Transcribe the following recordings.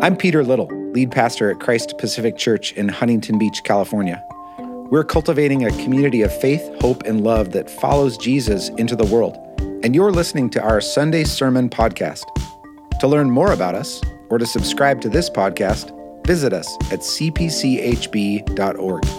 I'm Peter Little, lead pastor at Christ Pacific Church in Huntington Beach, California. We're cultivating a community of faith, hope, and love that follows Jesus into the world. And you're listening to our Sunday Sermon podcast. To learn more about us or to subscribe to this podcast, visit us at cpchb.org.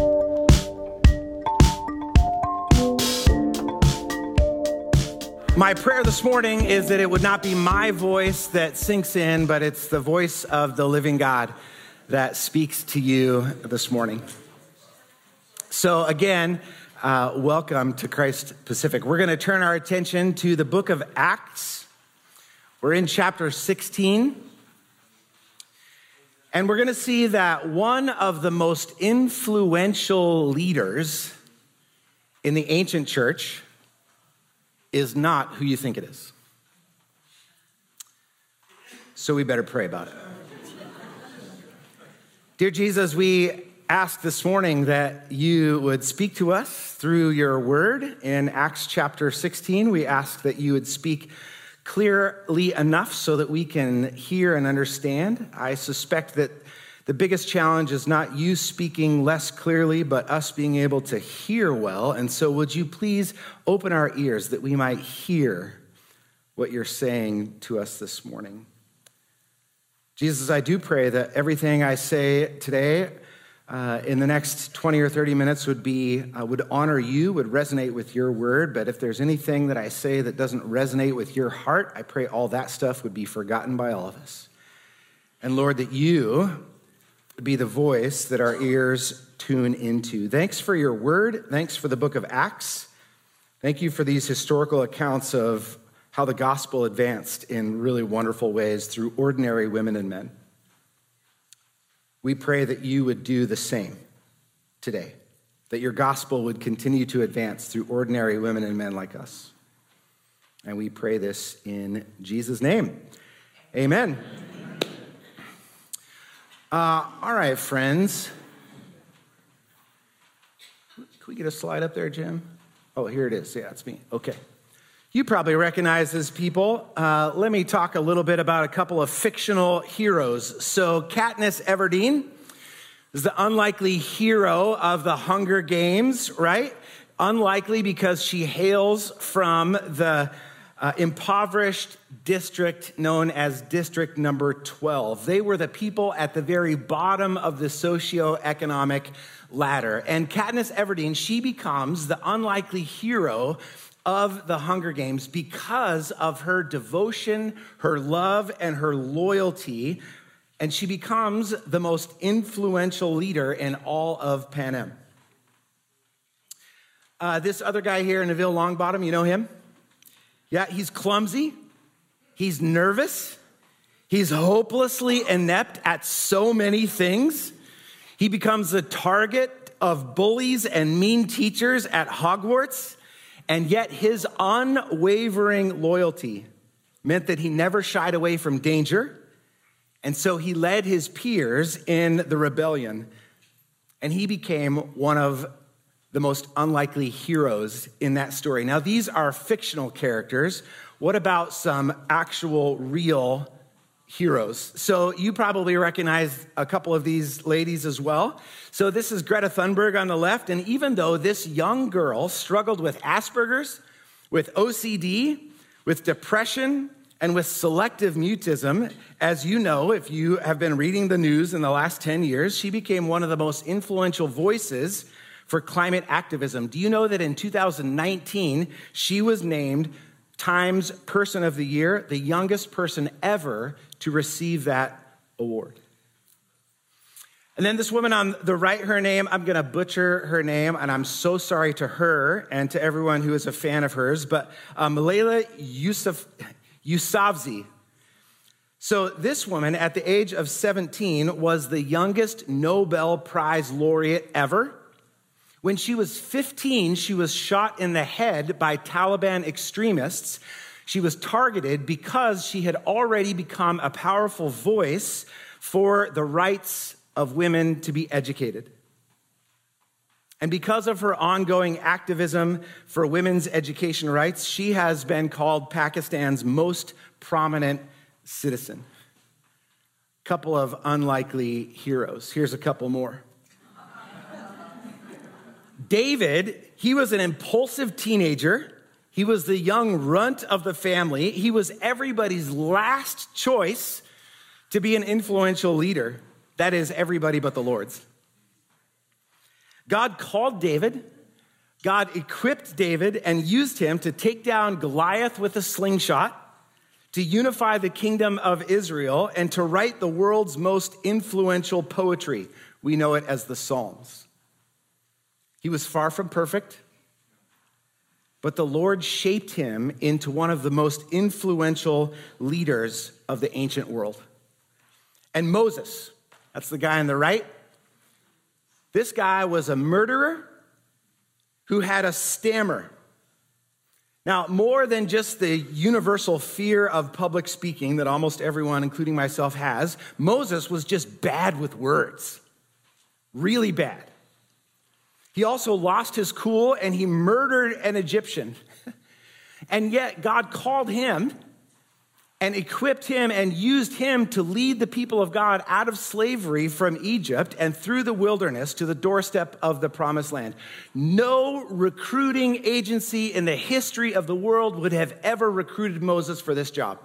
My prayer this morning is that it would not be my voice that sinks in, but it's the voice of the living God that speaks to you this morning. So again, welcome to Christ Pacific. We're going to turn our attention to the book of Acts. We're in chapter 16. And we're going to see that one of the most influential leaders in the ancient church is not who you think it is. So we better pray about it. Dear Jesus, we ask this morning that you would speak to us through your word. In Acts chapter 16, we ask that you would speak clearly enough so that we can hear and understand. I suspect that the biggest challenge is not you speaking less clearly, but us being able to hear well. And so would you please open our ears that we might hear what you're saying to us this morning. Jesus, I do pray that everything I say today in the next 20 or 30 minutes would honor you, would resonate with your word. But if there's anything that I say that doesn't resonate with your heart, I pray all that stuff would be forgotten by all of us. And Lord, that you be the voice that our ears tune into. Thanks for your word. Thanks for the book of Acts. Thank you for these historical accounts of how the gospel advanced in really wonderful ways through ordinary women and men. We pray that you would do the same today, that your gospel would continue to advance through ordinary women and men like us. And we pray this in Jesus' name. Amen. All right, friends. Can we get a slide up there, Jim? Oh, here it is. Yeah, it's me. Okay. You probably recognize these people. Let me talk a little bit about a couple of fictional heroes. So Katniss Everdeen is the unlikely hero of the Hunger Games, right? Unlikely because she hails from the impoverished district known as District Number 12. They were the people at the very bottom of the socioeconomic ladder. And Katniss Everdeen, she becomes the unlikely hero of the Hunger Games because of her devotion, her love, and her loyalty. And she becomes the most influential leader in all of Panem. This other guy here, Neville Longbottom, you know him? Yeah, he's clumsy, he's nervous, he's hopelessly inept at so many things. He becomes the target of bullies and mean teachers at Hogwarts, and yet his unwavering loyalty meant that he never shied away from danger, and so he led his peers in the rebellion, and he became one of the most unlikely heroes in that story. Now, these are fictional characters. What about some actual real heroes? So you probably recognize a couple of these ladies as well. So this is Greta Thunberg on the left. And even though this young girl struggled with Asperger's, with OCD, with depression, and with selective mutism, as you know, if you have been reading the news in the last 10 years, she became one of the most influential voices for climate activism. Do you know that in 2019, she was named Time's Person of the Year, the youngest person ever to receive that award? And then this woman on the right, her name, I'm going to butcher her name, and I'm so sorry to her and to everyone who is a fan of hers, but Malala Yousafzai. So this woman, at the age of 17, was the youngest Nobel Prize laureate ever. When she was 15, she was shot in the head by Taliban extremists. She was targeted because she had already become a powerful voice for the rights of women to be educated. And because of her ongoing activism for women's education rights, she has been called Pakistan's most prominent citizen. couple of unlikely heroes. Here's a couple more. David, he was an impulsive teenager. He was the young runt of the family. He was everybody's last choice to be an influential leader. That is, everybody but the Lord's. God called David. God equipped David and used him to take down Goliath with a slingshot, to unify the kingdom of Israel, and to write the world's most influential poetry. We know it as the Psalms. He was far from perfect, but the Lord shaped him into one of the most influential leaders of the ancient world. And Moses, that's the guy on the right. This guy was a murderer who had a stammer. Now, more than just the universal fear of public speaking that almost everyone, including myself, has, Moses was just bad with words. Really bad. He also lost his cool and he murdered an Egyptian. And yet God called him and equipped him and used him to lead the people of God out of slavery from Egypt and through the wilderness to the doorstep of the promised land. No recruiting agency in the history of the world would have ever recruited Moses for this job.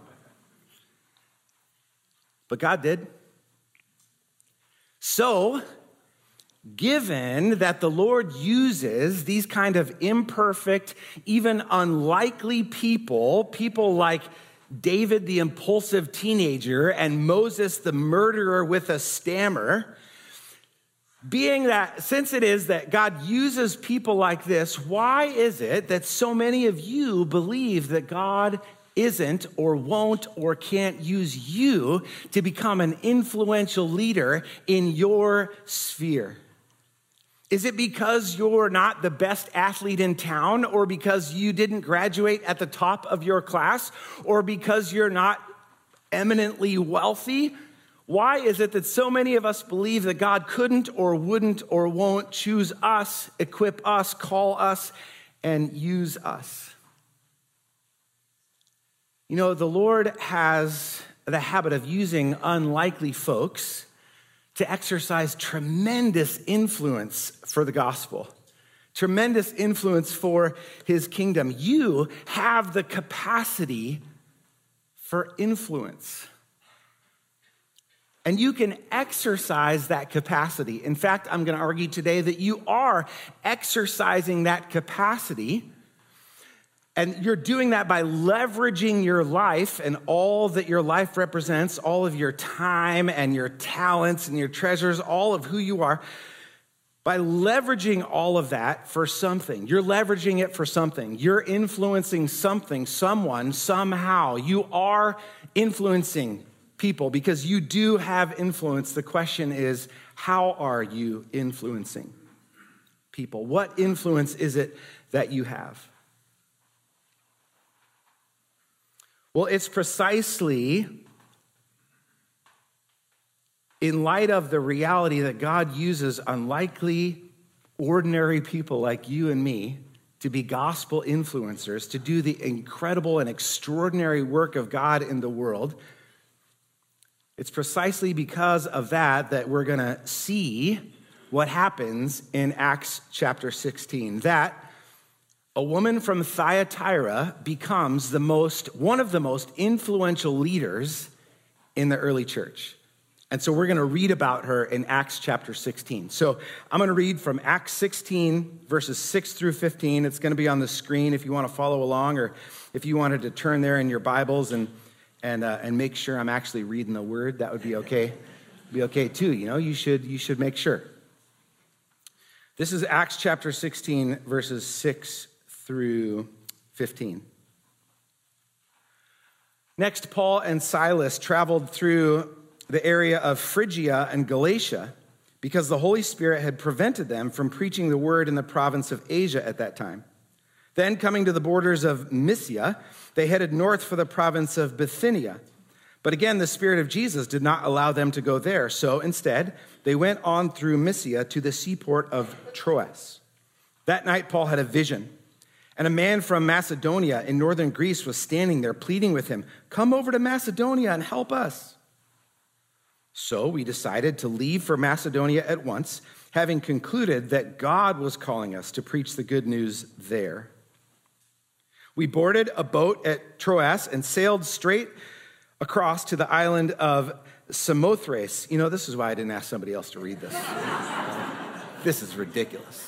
But God did. So, given that the Lord uses these kind of imperfect, even unlikely people like David, the impulsive teenager, and Moses, the murderer with a stammer, being that, since it is that God uses people like this, why is it that so many of you believe that God isn't or won't or can't use you to become an influential leader in your sphere? Is it because you're not the best athlete in town, or because you didn't graduate at the top of your class, or because you're not eminently wealthy? Why is it that so many of us believe that God couldn't or wouldn't or won't choose us, equip us, call us, and use us? You know, the Lord has the habit of using unlikely folks to exercise tremendous influence for the gospel, tremendous influence for his kingdom. You have the capacity for influence. And you can exercise that capacity. In fact, I'm going to argue today that you are exercising that capacity. And you're doing that by leveraging your life and all that your life represents, all of your time and your talents and your treasures, all of who you are, by leveraging all of that for something. You're leveraging it for something. You're influencing something, someone, somehow. You are influencing people because you do have influence. The question is, how are you influencing people? What influence is it that you have? Well, it's precisely in light of the reality that God uses unlikely, ordinary people like you and me to be gospel influencers, to do the incredible and extraordinary work of God in the world. It's precisely because of that we're going to see what happens in Acts chapter 16, that a woman from Thyatira becomes one of the most influential leaders in the early church. And so we're going to read about her in Acts chapter 16. So I'm going to read from Acts 16, verses 6 through 15. It's going to be on the screen if you want to follow along, or if you wanted to turn there in your Bibles and make sure I'm actually reading the word, that would be okay. Be okay too, you know, you should make sure. This is Acts chapter 16, verses 6 through 15. Next, Paul and Silas traveled through the area of Phrygia and Galatia because the Holy Spirit had prevented them from preaching the word in the province of Asia at that time. Then, coming to the borders of Mysia, they headed north for the province of Bithynia. But again, the Spirit of Jesus did not allow them to go there. So instead, they went on through Mysia to the seaport of Troas. That night, Paul had a vision. And a man from Macedonia in northern Greece was standing there pleading with him, "Come over to Macedonia and help us." So we decided to leave for Macedonia at once, having concluded that God was calling us to preach the good news there. We boarded a boat at Troas and sailed straight across to the island of Samothrace. You know, this is why I didn't ask somebody else to read this. This is ridiculous.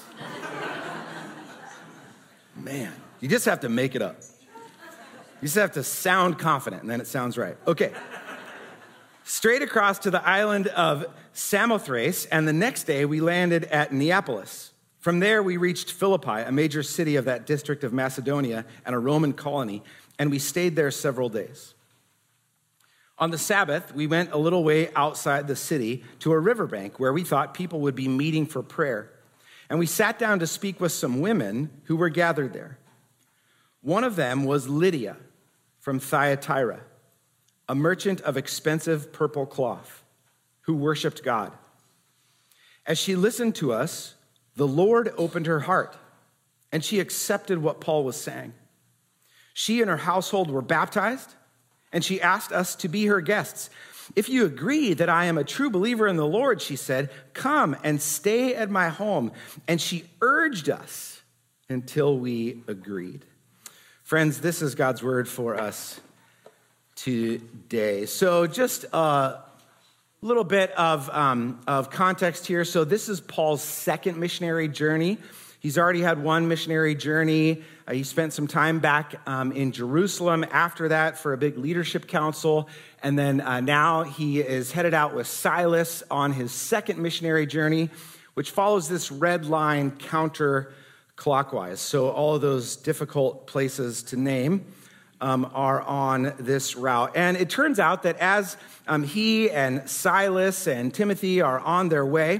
Man, you just have to make it up. You just have to sound confident, and then it sounds right. Okay. Straight across to the island of Samothrace, and the next day we landed at Neapolis. From there, we reached Philippi, a major city of that district of Macedonia and a Roman colony, and we stayed there several days. On the Sabbath, we went a little way outside the city to a riverbank where we thought people would be meeting for prayer. And we sat down to speak with some women who were gathered there. One of them was Lydia from Thyatira, a merchant of expensive purple cloth who worshiped God. As she listened to us, the Lord opened her heart, and she accepted what Paul was saying. She and her household were baptized, and she asked us to be her guests. If you agree that I am a true believer in the Lord, she said, come and stay at my home. And she urged us until we agreed. Friends, this is God's word for us today. So just a little bit of context here. So this is Paul's second missionary journey. He's already had one missionary journey. He spent some time back in Jerusalem after that for a big leadership council. And then now he is headed out with Silas on his second missionary journey, which follows this red line counterclockwise. So all of those difficult places to name are on this route. And it turns out that as he and Silas and Timothy are on their way,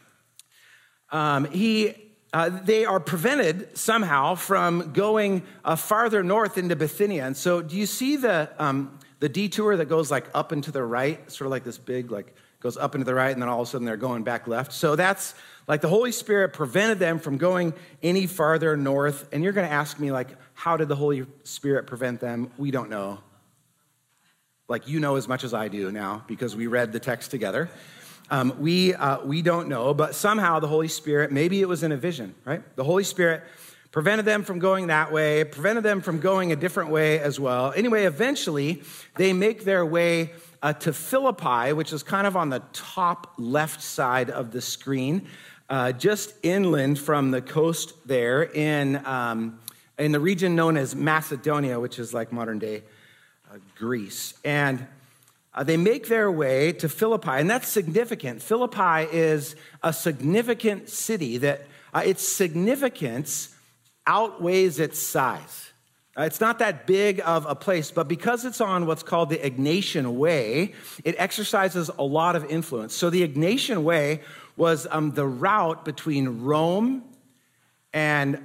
they are prevented somehow from going farther north into Bithynia. And so do you see the detour that goes like up and to the right, sort of like this big, like goes up and to the right, and then all of a sudden they're going back left? So that's like the Holy Spirit prevented them from going any farther north. And you're going to ask me, like, how did the Holy Spirit prevent them? We don't know. Like, you know as much as I do now because we read the text together. We don't know, but somehow the Holy Spirit, maybe it was in a vision, right? The Holy Spirit prevented them from going that way, prevented them from going a different way as well. Anyway, eventually they make their way to Philippi, which is kind of on the top left side of the screen, just inland from the coast there in the region known as Macedonia, which is like modern day Greece. And they make their way to Philippi, and that's significant. Philippi is a significant city that its significance outweighs its size. It's not that big of a place, but because it's on what's called the Egnatian Way, it exercises a lot of influence. So the Egnatian Way was the route between Rome and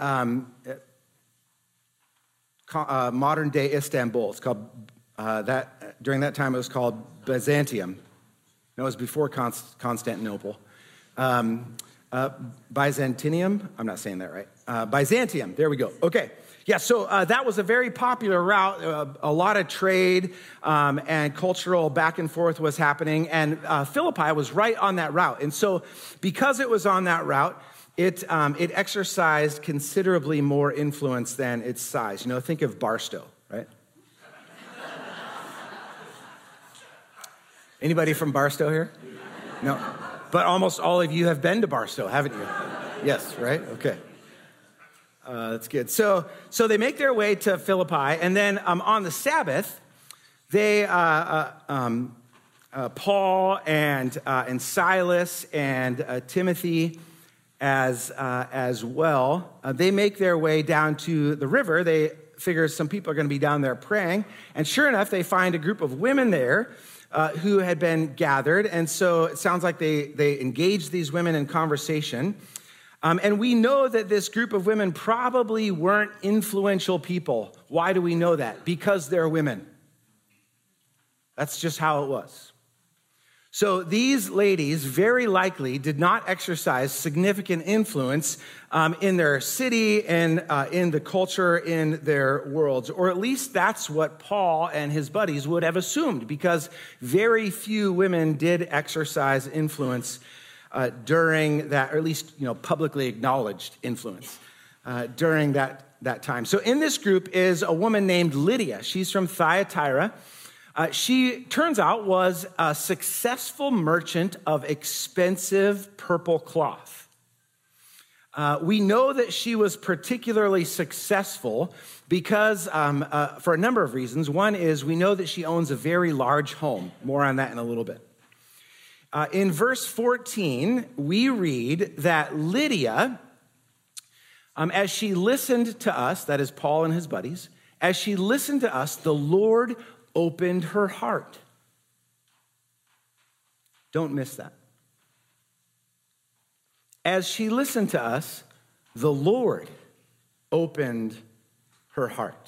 modern day Istanbul. It's called during that time, it was called Byzantium. No, it was before Constantinople. Byzantium? I'm not saying that right. Byzantium, there we go. Okay. Yeah, so that was a very popular route. A lot of trade and cultural back and forth was happening. And Philippi was right on that route. And so because it was on that route, it exercised considerably more influence than its size. You know, think of Barstow, right? Anybody from Barstow here? No. But almost all of you have been to Barstow, haven't you? Yes, right? Okay. That's good. So they make their way to Philippi, and then on the Sabbath, they Paul and Silas and Timothy as well, they make their way down to the river. They figure some people are going to be down there praying, and sure enough, they find a group of women there who had been gathered, and so it sounds like they engaged these women in conversation. And we know that this group of women probably weren't influential people. Why do we know that? Because they're women. That's just how it was. So these ladies very likely did not exercise significant influence in their city and in the culture in their worlds, or at least that's what Paul and his buddies would have assumed, because very few women did exercise influence during that, or at least publicly acknowledged influence during that time. So in this group is a woman named Lydia. She's from Thyatira. She, turns out, was a successful merchant of expensive purple cloth. We know that she was particularly successful because, for a number of reasons. One is we know that she owns a very large home. More on that in a little bit. In verse 14, we read that Lydia, as she listened to us, that is Paul and his buddies, as she listened to us, the Lord opened her heart. Don't miss that. As she listened to us, the Lord opened her heart.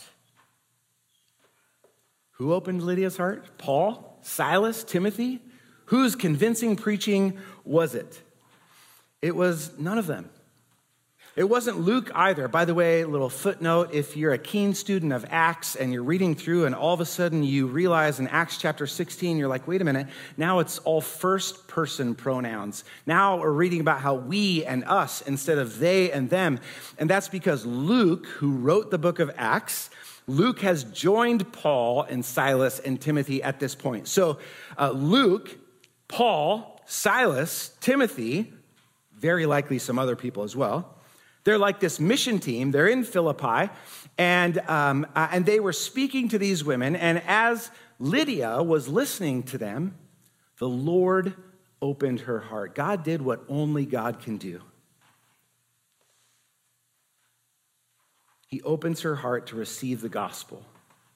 Who opened Lydia's heart? Paul, Silas, Timothy? Whose convincing preaching was it? It was none of them. It wasn't Luke either. By the way, a little footnote, if you're a keen student of Acts and you're reading through and all of a sudden you realize in Acts chapter 16, you're like, wait a minute, now it's all first person pronouns. Now we're reading about how we and us instead of they and them. And that's because Luke, who wrote the book of Acts, Luke has joined Paul and Silas and Timothy at this point. So Luke, Paul, Silas, Timothy, very likely some other people as well, they're like this mission team. They're in Philippi, and they were speaking to these women. And as Lydia was listening to them, the Lord opened her heart. God did what only God can do. He opens her heart to receive the gospel.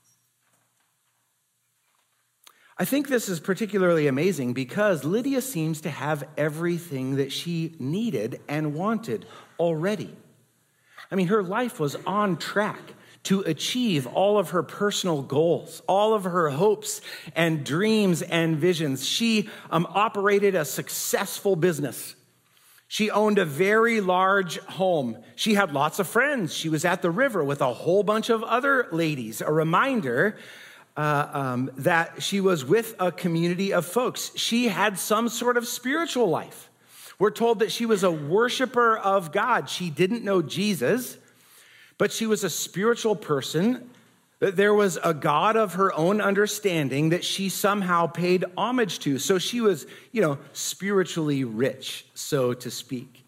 I think this is particularly amazing because Lydia seems to have everything that she needed and wanted already. I mean, her life was on track to achieve all of her personal goals, all of her hopes and dreams and visions. She operated a successful business. She owned a very large home. She had lots of friends. She was at the river with a whole bunch of other ladies. A reminder that she was with a community of folks. She had some sort of spiritual life. We're told that she was a worshiper of God. She didn't know Jesus, but she was a spiritual person. That there was a God of her own understanding that she somehow paid homage to. So she was, spiritually rich, so to speak.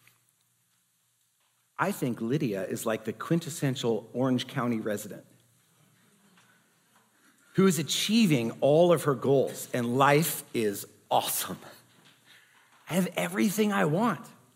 I think Lydia is like the quintessential Orange County resident who is achieving all of her goals, and life is awesome. I have everything I want.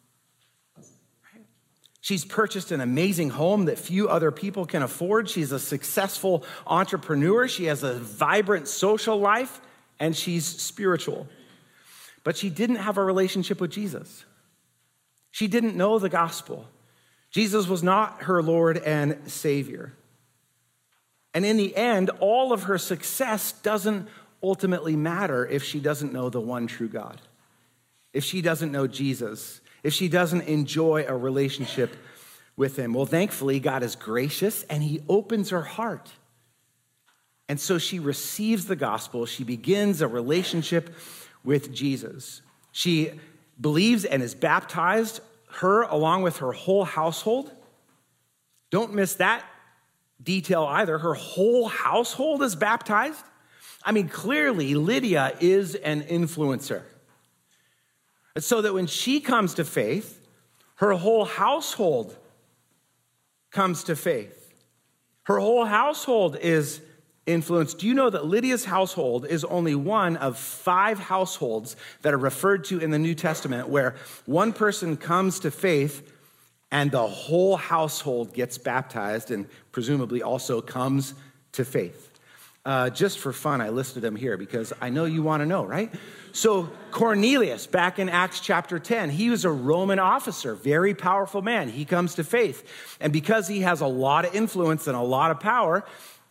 She's purchased an amazing home that few other people can afford. She's a successful entrepreneur. She has a vibrant social life, and she's spiritual. But she didn't have a relationship with Jesus. She didn't know the gospel. Jesus was not her Lord and Savior. And in the end, all of her success doesn't ultimately matter if she doesn't know the one true God, if she doesn't know Jesus, if she doesn't enjoy a relationship with him. Well, thankfully, God is gracious and he opens her heart. And so she receives the gospel. She begins a relationship with Jesus. She believes and is baptized, her along with her whole household. Don't miss that detail either. Her whole household is baptized. I mean, clearly, Lydia is an influencer. And so that when she comes to faith, her whole household comes to faith. Her whole household is influenced. Do you know that Lydia's household is only one of 5 households that are referred to in the New Testament where one person comes to faith and the whole household gets baptized and presumably also comes to faith. Just for fun, I listed them here because I know you want to know, right? So Cornelius, back in Acts chapter 10, he was a Roman officer, very powerful man. He comes to faith. And because he has a lot of influence and a lot of power,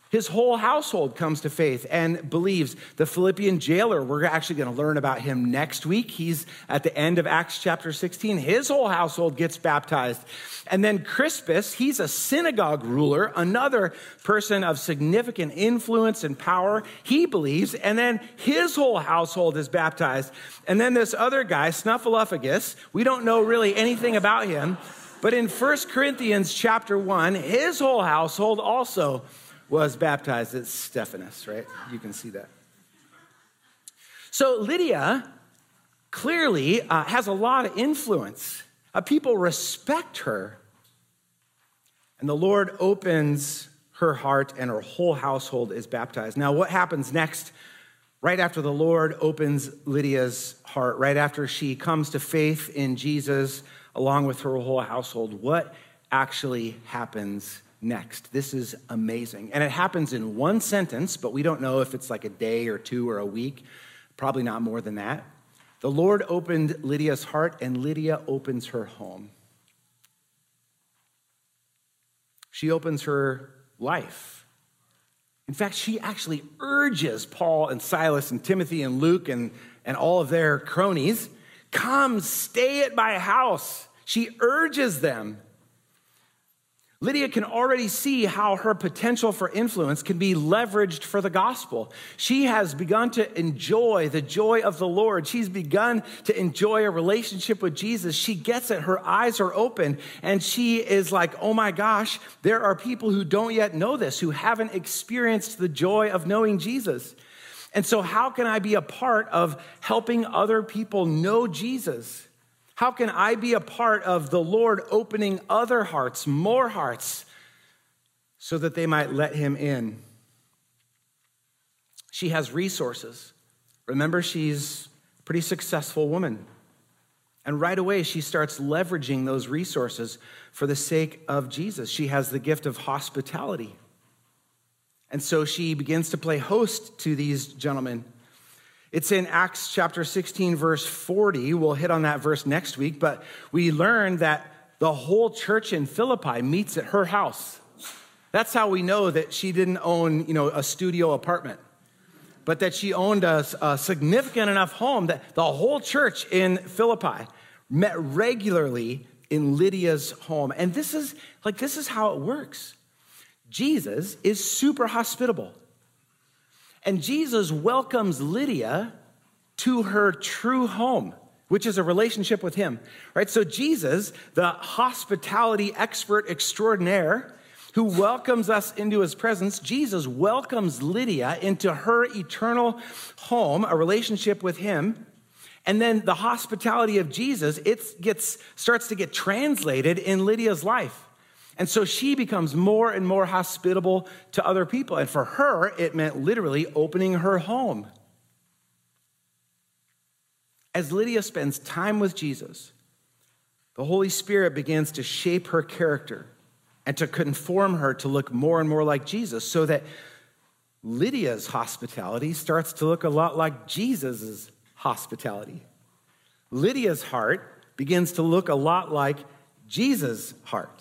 His whole household comes to faith and believes. The Philippian jailer, we're actually going to learn about him next week. He's at the end of Acts chapter 16. His whole household gets baptized. And then Crispus, he's a synagogue ruler, another person of significant influence and power. He believes, and then his whole household is baptized. And then this other guy, Snuffleupagus, we don't know really anything about him, but in 1 Corinthians chapter 1, his whole household also was baptized. It's Stephanus, right? You can see that. So Lydia clearly has a lot of influence. People respect her. And the Lord opens her heart and her whole household is baptized. Now, what happens next? Right after the Lord opens Lydia's heart, right after she comes to faith in Jesus along with her whole household, what actually happens next? This is amazing. And it happens in one sentence, but we don't know if it's like a day or two or a week. Probably not more than that. The Lord opened Lydia's heart, and Lydia opens her home. She opens her life. In fact, she actually urges Paul and Silas and Timothy and Luke and all of their cronies, come stay at my house. She urges them. Lydia can already see how her potential for influence can be leveraged for the gospel. She has begun to enjoy the joy of the Lord. She's begun to enjoy a relationship with Jesus. She gets it. Her eyes are open, and she is like, oh my gosh, there are people who don't yet know this, who haven't experienced the joy of knowing Jesus. And so how can I be a part of helping other people know Jesus? How can I be a part of the Lord opening other hearts, more hearts, so that they might let him in? She has resources. Remember, she's a pretty successful woman. And right away, she starts leveraging those resources for the sake of Jesus. She has the gift of hospitality. And so she begins to play host to these gentlemen. It's in Acts chapter 16, verse 40. We'll hit on that verse next week, but we learn that the whole church in Philippi meets at her house. That's how we know that she didn't own, a studio apartment, but that she owned a significant enough home that the whole church in Philippi met regularly in Lydia's home. And this is how it works. Jesus is super hospitable. And Jesus welcomes Lydia to her true home, which is a relationship with him, right? So Jesus, the hospitality expert extraordinaire who welcomes us into his presence, Jesus welcomes Lydia into her eternal home, a relationship with him. And then the hospitality of Jesus, starts to get translated in Lydia's life. And so she becomes more and more hospitable to other people. And for her, it meant literally opening her home. As Lydia spends time with Jesus, the Holy Spirit begins to shape her character and to conform her to look more and more like Jesus, so that Lydia's hospitality starts to look a lot like Jesus' hospitality. Lydia's heart begins to look a lot like Jesus' heart.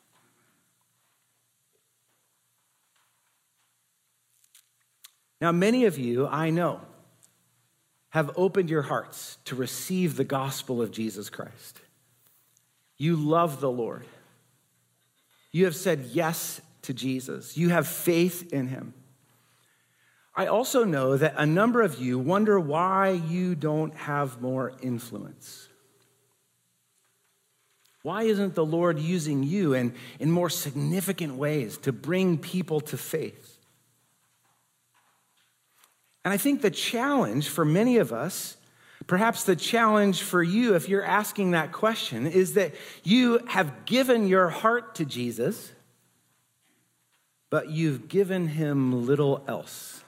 Now, many of you, I know, have opened your hearts to receive the gospel of Jesus Christ. You love the Lord. You have said yes to Jesus. You have faith in him. I also know that a number of you wonder why you don't have more influence. Why isn't the Lord using you in more significant ways to bring people to faith? And I think the challenge for many of us, perhaps the challenge for you if you're asking that question, is that you have given your heart to Jesus, but you've given him little else.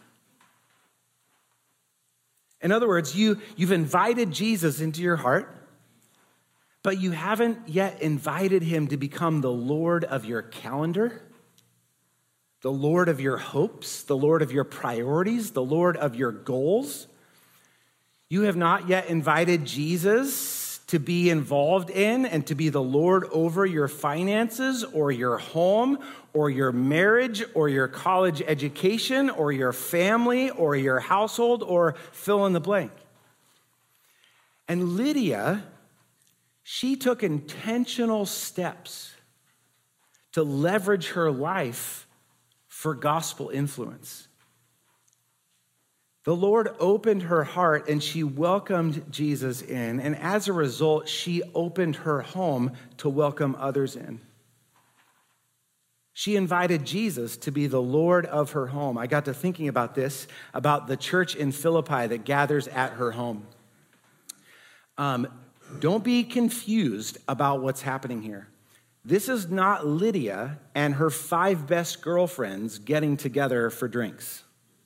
In other words, you've invited Jesus into your heart, but you haven't yet invited him to become the Lord of your calendar, the Lord of your hopes, the Lord of your priorities, the Lord of your goals. You have not yet invited Jesus to be involved in and to be the Lord over your finances or your home or your marriage or your college education or your family or your household or fill in the blank. And Lydia, she took intentional steps to leverage her life for gospel influence. The Lord opened her heart and she welcomed Jesus in. And as a result, she opened her home to welcome others in. She invited Jesus to be the Lord of her home. I got to thinking about this, about the church in Philippi that gathers at her home. Don't be confused about what's happening here. This is not Lydia and her 5 best girlfriends getting together for drinks.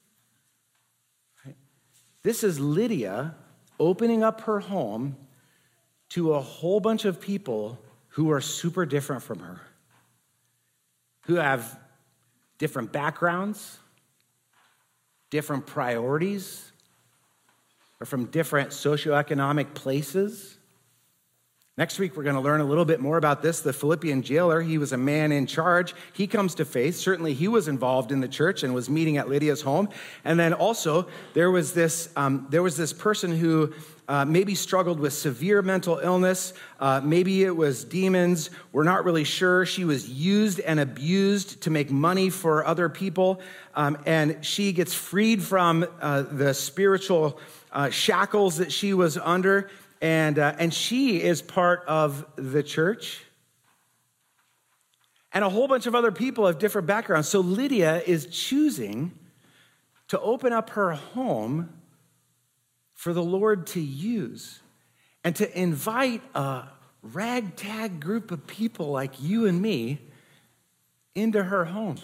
This is Lydia opening up her home to a whole bunch of people who are super different from her, who have different backgrounds, different priorities, or from different socioeconomic places. Next week, we're going to learn a little bit more about this. The Philippian jailer, he was a man in charge. He comes to faith. Certainly, he was involved in the church and was meeting at Lydia's home. And then also, there was this person who maybe struggled with severe mental illness. Maybe it was demons. We're not really sure. She was used and abused to make money for other people. And she gets freed from the spiritual shackles that she was under. And she is part of the church. And a whole bunch of other people have different backgrounds. So Lydia is choosing to open up her home for the Lord to use and to invite a ragtag group of people like you and me into her home.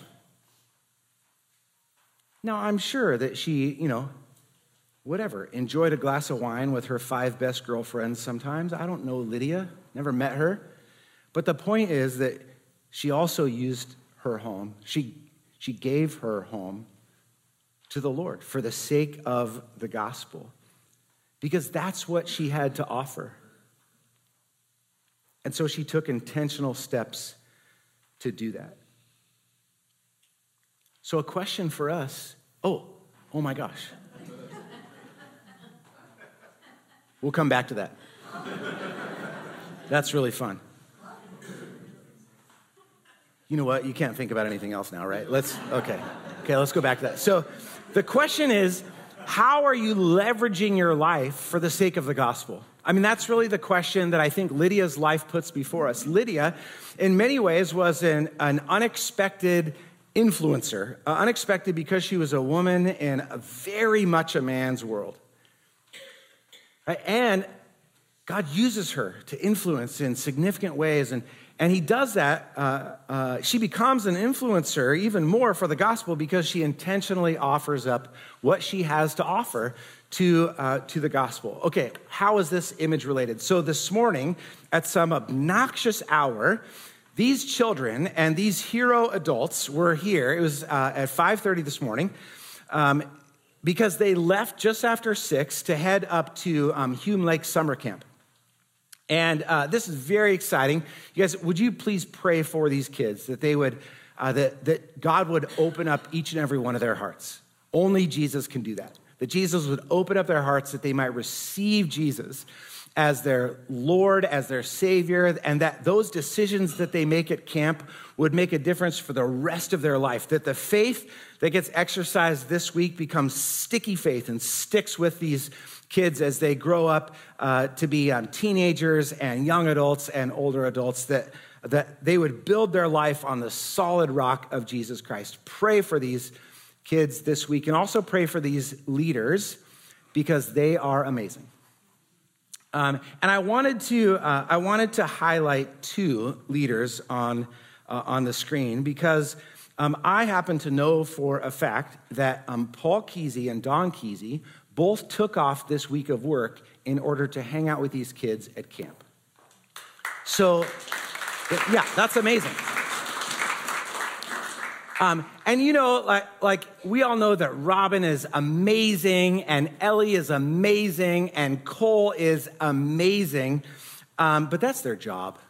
Now, I'm sure that she, enjoyed a glass of wine with her 5 best girlfriends sometimes. I don't know Lydia, never met her. But the point is that she also used her home. She gave her home to the Lord for the sake of the gospel, because that's what she had to offer. And so she took intentional steps to do that. So a question for us, oh my gosh. We'll come back to that. That's really fun. You know what? You can't think about anything else now, right? Okay, let's go back to that. So the question is, how are you leveraging your life for the sake of the gospel? I mean, that's really the question that I think Lydia's life puts before us. Lydia, in many ways, was an unexpected influencer. Unexpected because she was a woman in very much a man's world. And God uses her to influence in significant ways. And he does that. She becomes an influencer even more for the gospel because she intentionally offers up what she has to offer to the gospel. Okay, how is this image related? So this morning, at some obnoxious hour, these children and these hero adults were here. It was at 5:30 this morning. Because they left just after 6 to head up to Hume Lake Summer Camp. And this is very exciting. You guys, would you please pray for these kids that they would, that God would open up each and every one of their hearts. Only Jesus can do that. That Jesus would open up their hearts that they might receive Jesus as their Lord, as their Savior, and that those decisions that they make at camp would make a difference for the rest of their life. That the faith that gets exercised this week becomes sticky faith and sticks with these kids as they grow up to be teenagers and young adults and older adults, that they would build their life on the solid rock of Jesus Christ. Pray for these kids this week, and also pray for these leaders because they are amazing. And I wanted to highlight 2 leaders on the screen because I happen to know for a fact that Paul Kesey and Don Kesey both took off this week of work in order to hang out with these kids at camp. So, yeah, that's amazing. And like we all know that Robin is amazing, and Ellie is amazing, and Cole is amazing. But that's their job.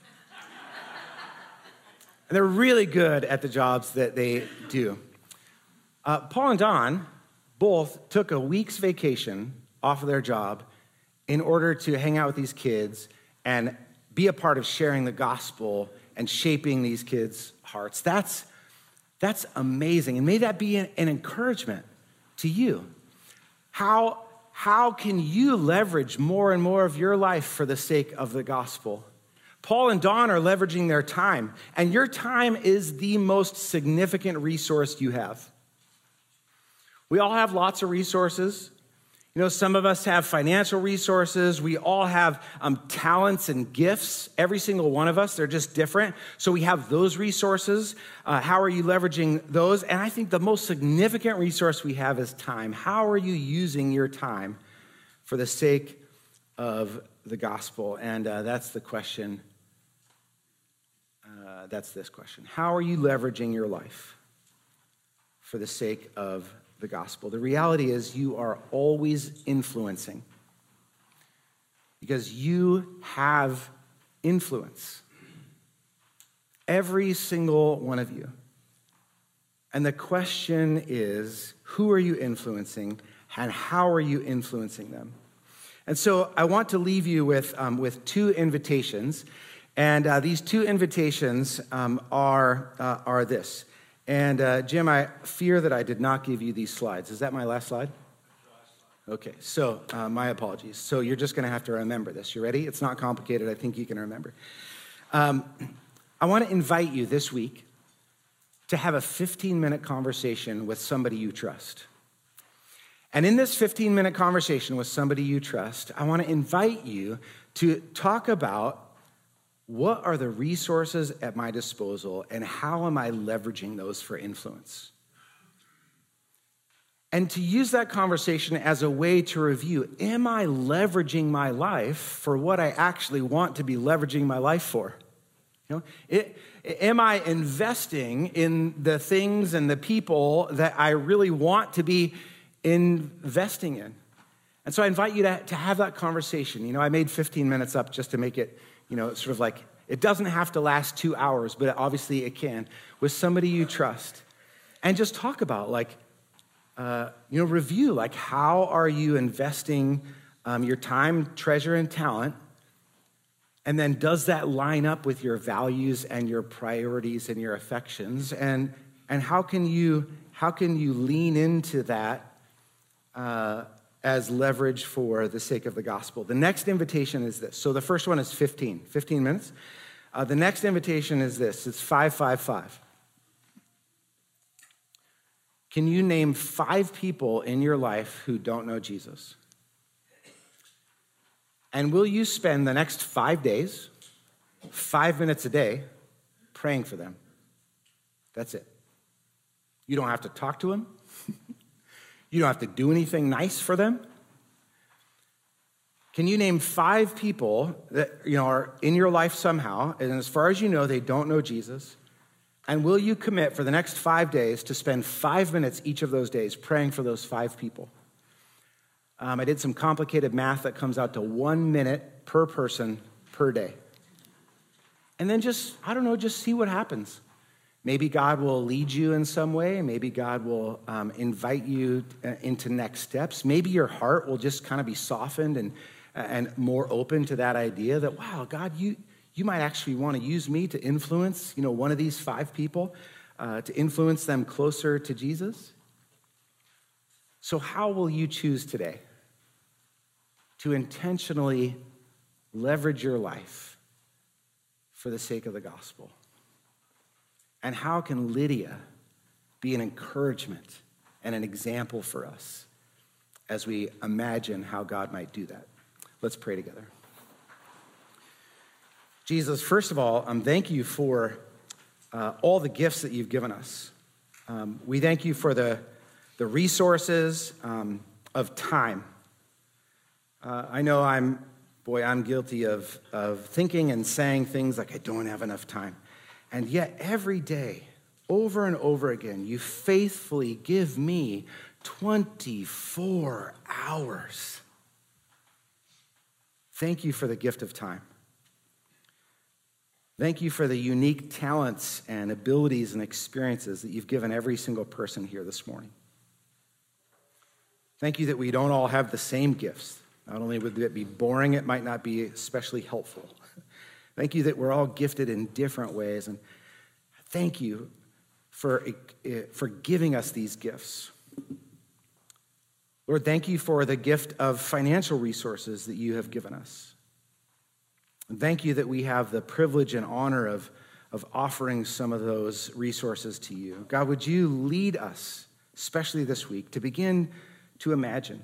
And they're really good at the jobs that they do. Paul and Don both took a week's vacation off of their job in order to hang out with these kids and be a part of sharing the gospel and shaping these kids' hearts. That's amazing. And may that be an encouragement to you. How can you leverage more and more of your life for the sake of the gospel? Paul and Don are leveraging their time, and your time is the most significant resource you have. We all have lots of resources. You know, some of us have financial resources. We all have talents and gifts. Every single one of us, they're just different. So we have those resources. How are you leveraging those? And I think the most significant resource we have is time. How are you using your time for the sake of the gospel? And that's the question. That's this question. How are you leveraging your life for the sake of the gospel? The reality is you are always influencing because you have influence. Every single one of you. And the question is, who are you influencing and how are you influencing them? And so I want to leave you with two invitations. And these two invitations are this. And Jim, I fear that I did not give you these slides. Is that my last slide? Okay, so my apologies. So you're just going to have to remember this. You ready? It's not complicated. I think you can remember. I want to invite you this week to have a 15-minute conversation with somebody you trust. And in this 15-minute conversation with somebody you trust, I want to invite you to talk about what are the resources at my disposal and how am I leveraging those for influence? And to use that conversation as a way to review, am I leveraging my life for what I actually want to be leveraging my life for? You know, am I investing in the things and the people that I really want to be investing in? And so I invite you to have that conversation. You know, I made 15 minutes up just to make it, you know, sort of like, it doesn't have to last 2 hours, but obviously it can, with somebody you trust. And just talk about, like, review, like, how are you investing your time, treasure, and talent? And then does that line up with your values and your priorities and your affections? And how can you lean into that as leverage for the sake of the gospel? The next invitation is this. So the first one is 15 minutes. The next invitation is this. It's 555. Can you name 5 people in your life who don't know Jesus? And will you spend the next 5 days, 5 minutes a day, praying for them? That's it. You don't have to talk to them. You don't have to do anything nice for them. Can you name 5 people that, you know, are in your life somehow, and as far as you know, they don't know Jesus? And will you commit for the next 5 days to spend 5 minutes each of those days praying for those 5 people? I did some complicated math that comes out to 1 minute per person per day. And then just see what happens. Maybe God will lead you in some way. Maybe God will invite you into next steps. Maybe your heart will just kind of be softened and more open to that idea that, wow, God, you might actually want to use me to influence, you know, one of these 5 people, to influence them closer to Jesus. So how will you choose today to intentionally leverage your life for the sake of the gospel? And how can Lydia be an encouragement and an example for us as we imagine how God might do that? Let's pray together. Jesus, first of all, thank you for all the gifts that you've given us. We thank you for the resources of time. I know I'm guilty of thinking and saying things like I don't have enough time. And yet every day, over and over again, you faithfully give me 24 hours. Thank you for the gift of time. Thank you for the unique talents and abilities and experiences that you've given every single person here this morning. Thank you that we don't all have the same gifts. Not only would it be boring, it might not be especially helpful. Thank you that we're all gifted in different ways, and thank you for giving us these gifts. Lord, thank you for the gift of financial resources that you have given us. And thank you that we have the privilege and honor of offering some of those resources to you. God, would you lead us, especially this week, to begin to imagine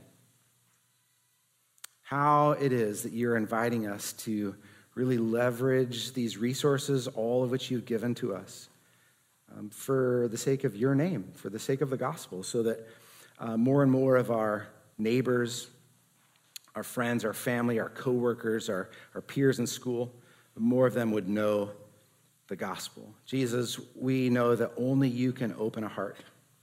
how it is that you're inviting us to really leverage these resources, all of which you've given to us, for the sake of your name, for the sake of the gospel, so that more and more of our neighbors, our friends, our family, our coworkers, our peers in school, more of them would know the gospel. Jesus, we know that only you can open a heart.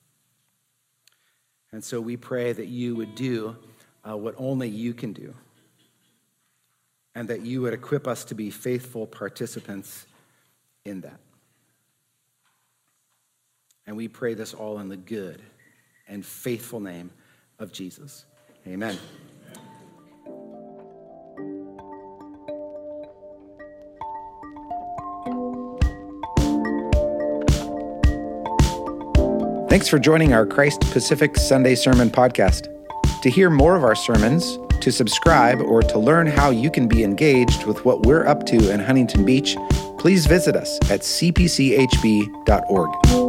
And so we pray that you would do what only you can do, and that you would equip us to be faithful participants in that. And we pray this all in the good and faithful name of Jesus. Amen. Thanks for joining our Christ Pacific Sunday Sermon podcast. To hear more of our sermons, to subscribe, or to learn how you can be engaged with what we're up to in Huntington Beach, please visit us at cpchb.org.